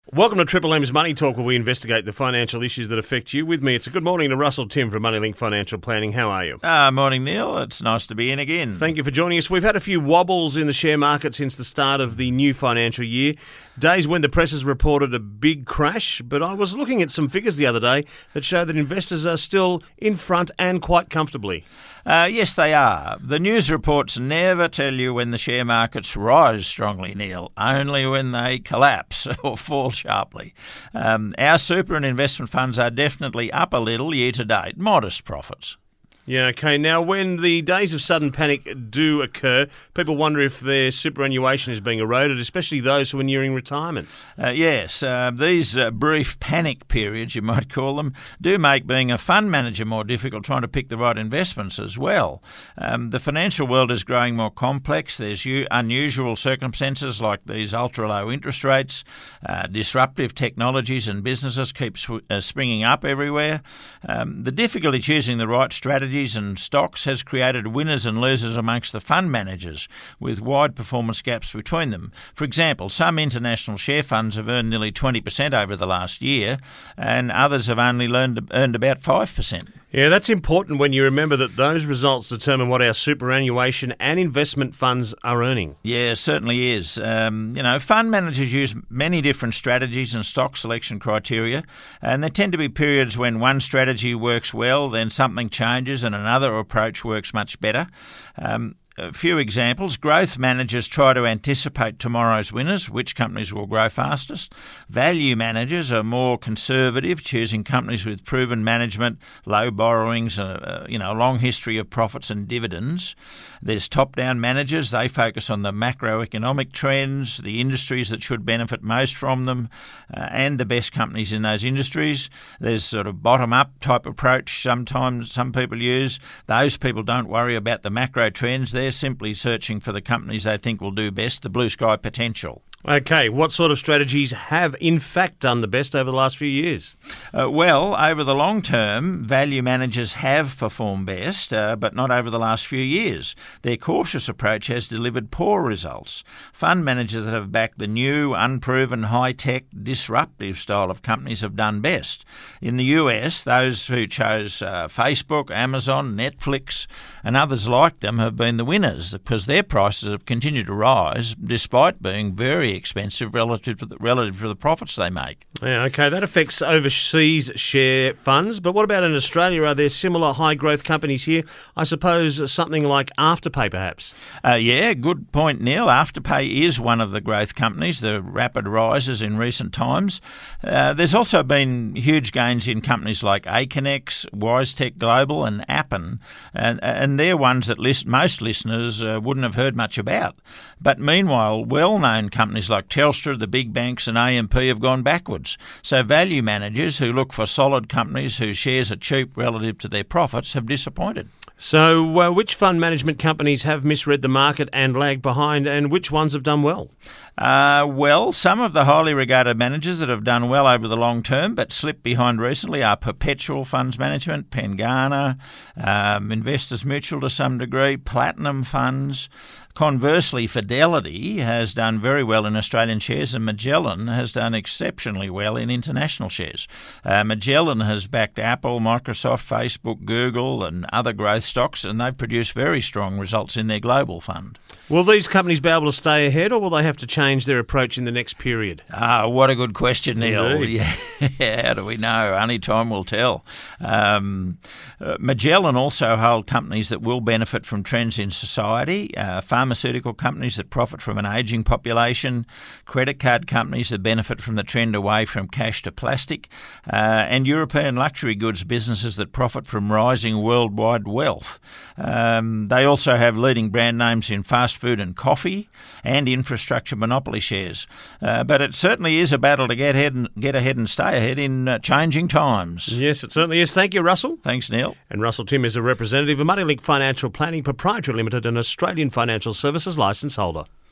Welcome to Triple M's Money Talk, where we investigate the financial issues that affect you. With me, it's a good morning to Russell Tim from MoneyLink Financial Planning. How are you? Morning, Neil. It's nice to be in again. Thank you for joining us. We've had a few wobbles in the share market since the start of the new financial year. Days when the press has reported a big crash, but I was looking at some figures the other day that show that investors are still in front and quite comfortably. Yes, they are. The news reports never tell you when the share markets rise strongly, Neil, only when they collapse or fall sharply. Our super and investment funds are definitely up a little year to date, modest profits. Yeah, okay. Now, when the days of sudden panic do occur, people wonder if their superannuation is being eroded, especially those who are nearing retirement. Yes, these brief panic periods, you might call them, do make being a fund manager more difficult, trying to pick the right investments as well. The financial world is growing more complex. There's unusual circumstances like these ultra-low interest rates, disruptive technologies and businesses keep springing up everywhere. The difficulty choosing the right strategy and stocks has created winners and losers amongst the fund managers, with wide performance gaps between them. For example, some international share funds have earned nearly 20% over the last year, and others have only earned about 5%. Yeah, that's important when you remember that those results determine what our superannuation and investment funds are earning. Yeah, certainly is. Fund managers use many different strategies and stock selection criteria, and there tend to be periods when one strategy works well, then something changes and another approach works much better. A few examples. Growth managers try to anticipate tomorrow's winners, which companies will grow fastest. Value managers are more conservative, choosing companies with proven management, low borrowings, a long history of profits and dividends. There's top-down managers. They focus on the macroeconomic trends, the industries that should benefit most from them, and the best companies in those industries. There's sort of bottom-up type approach sometimes some people use. Those people don't worry about the macro trends. They're simply searching for the companies they think will do best, the blue sky potential. Okay, what sort of strategies have in fact done the best over the last few years? Over the long term, value managers have performed best, but not over the last few years. Their cautious approach has delivered poor results. Fund managers that have backed the new, unproven, high-tech, disruptive style of companies have done best. In the US, those who chose Facebook, Amazon, Netflix, and others like them have been the winners because their prices have continued to rise despite being very expensive relative to the profits they make. Yeah, okay, that affects overseas share funds, but what about in Australia? Are there similar high-growth companies here? I suppose something like Afterpay, perhaps? Yeah, good point, Neil. Afterpay is one of the growth companies, the rapid rises in recent times. There's also been huge gains in companies like Aconex, WiseTech Global and Appen, and they're ones that most listeners wouldn't have heard much about. But meanwhile, well-known companies like Telstra, the big banks and AMP have gone backwards. So value managers who look for solid companies whose shares are cheap relative to their profits have disappointed. So which fund management companies have misread the market and lagged behind, and which ones have done well? Some of the highly regarded managers that have done well over the long term but slipped behind recently are Perpetual Funds Management, Pengana, Investors Mutual to some degree, Platinum Funds. Conversely, Fidelity has done very well in Australian shares and Magellan has done exceptionally well in international shares. Magellan has backed Apple, Microsoft, Facebook, Google and other growth stocks, and they've produced very strong results in their global fund. Will these companies be able to stay ahead, or will they have to change their approach in the next period? What a good question, Neil. Yeah, how do we know? Only time will tell. Magellan also hold companies that will benefit from trends in society, pharmaceutical companies that profit from an ageing population, credit card companies that benefit from the trend away from cash to plastic, and European luxury goods businesses that profit from rising worldwide wealth. They also have leading brand names in fast food and coffee and infrastructure monopoly shares. But it certainly is a battle to get ahead and stay ahead in changing times. Yes, it certainly is. Thank you, Russell. Thanks, Neil. And Russell Tim is a representative of MoneyLink Financial Planning Proprietary Limited, an Australian financial services licence holder.